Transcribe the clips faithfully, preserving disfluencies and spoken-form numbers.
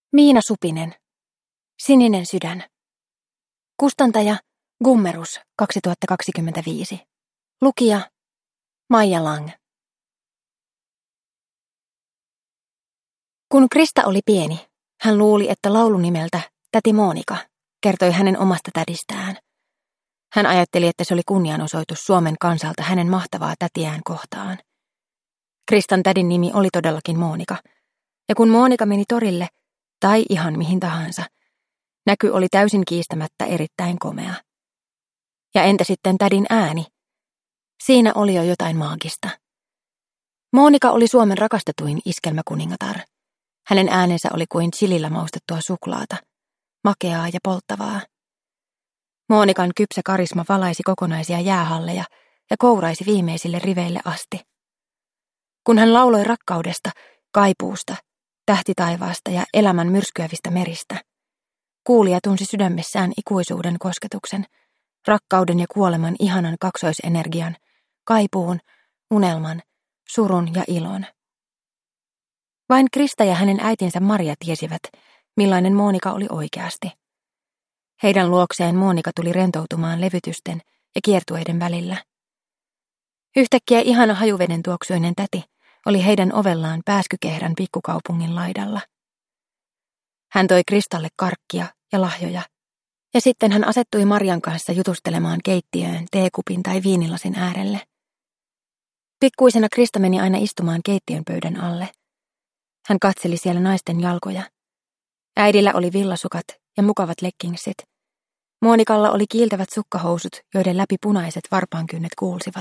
Miina Supinen. Sininen sydän. Kustantaja Gummerus kaksituhattakaksikymmentäviisi. Lukija Maija Lang. Kun Krista oli pieni, hän luuli, että laulu nimeltä Täti Monika kertoi hänen omasta tädistään. Hän ajatteli, että se oli kunnianosoitus Suomen kansalta hänen mahtavaa tätiään kohtaan. Kristan tädin nimi oli todellakin Monika, ja kun Monika meni torille, tai ihan mihin tahansa, näky oli täysin kiistämättä erittäin komea. Ja entä sitten tädin ääni? Siinä oli jo jotain maagista. Monika oli Suomen rakastetuin iskelmäkuningatar. Hänen äänensä oli kuin chilillä maustettua suklaata, makeaa ja polttavaa. Monikan kypsä karisma valaisi kokonaisia jäähalleja ja kouraisi viimeisille riveille asti. Kun hän lauloi rakkaudesta, kaipuusta, tähtitaivaasta ja elämän myrskyävistä meristä, kuulija tunsi sydämessään ikuisuuden kosketuksen, rakkauden ja kuoleman ihanan kaksoisenergian, kaipuun, unelman, surun ja ilon. Vain Krista ja hänen äitinsä Maria tiesivät, millainen Monika oli oikeasti. Heidän luokseen Monika tuli rentoutumaan levytysten ja kiertueiden välillä. Yhtäkkiä ihana hajuveden tuoksuinen täti oli heidän ovellaan pääskykehdän pikkukaupungin laidalla. Hän toi Kristalle karkkia ja lahjoja, ja sitten hän asettui Marian kanssa jutustelemaan keittiöön teekupin tai viinilasin äärelle. Pikkuisena Krista meni aina istumaan keittiön pöydän alle. Hän katseli siellä naisten jalkoja. Äidillä oli villasukat ja mukavat leggingsit. Monikalla oli kiiltävät sukkahousut, joiden läpi punaiset varpaankynnet kuulsivat.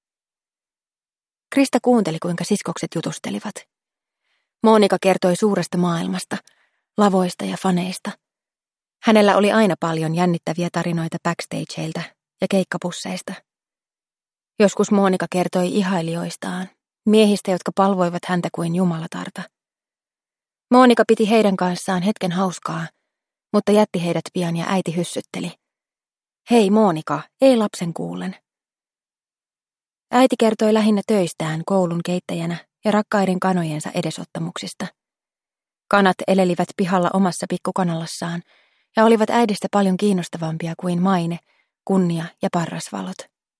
Krista kuunteli, kuinka siskokset jutustelivat. Monika kertoi suuresta maailmasta, lavoista ja faneista. Hänellä oli aina paljon jännittäviä tarinoita backstageilta ja keikkapusseista. Joskus Monika kertoi ihailijoistaan, miehistä, jotka palvoivat häntä kuin jumalatarta. Monika piti heidän kanssaan hetken hauskaa, mutta jätti heidät pian ja äiti hyssytteli. Hei Monika, ei lapsen kuullen. Äiti kertoi lähinnä töistään koulun keittäjänä ja rakkaiden kanojensa edesottamuksista. Kanat elelivät pihalla omassa pikkukanallassaan ja olivat äidistä paljon kiinnostavampia kuin maine, kunnia ja parrasvalot.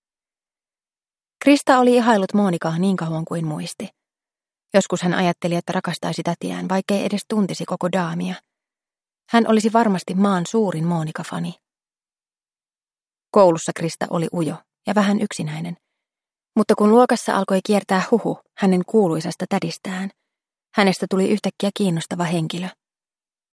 Krista oli ihaillut Monikaa niin kauan kuin muisti. Joskus hän ajatteli, että rakastaisi tätiään, vaikkei edes tuntisi koko daamia. Hän olisi varmasti maan suurin Monika-fani. Koulussa Krista oli ujo ja vähän yksinäinen. Mutta kun luokassa alkoi kiertää huhu hänen kuuluisasta tädistään, hänestä tuli yhtäkkiä kiinnostava henkilö.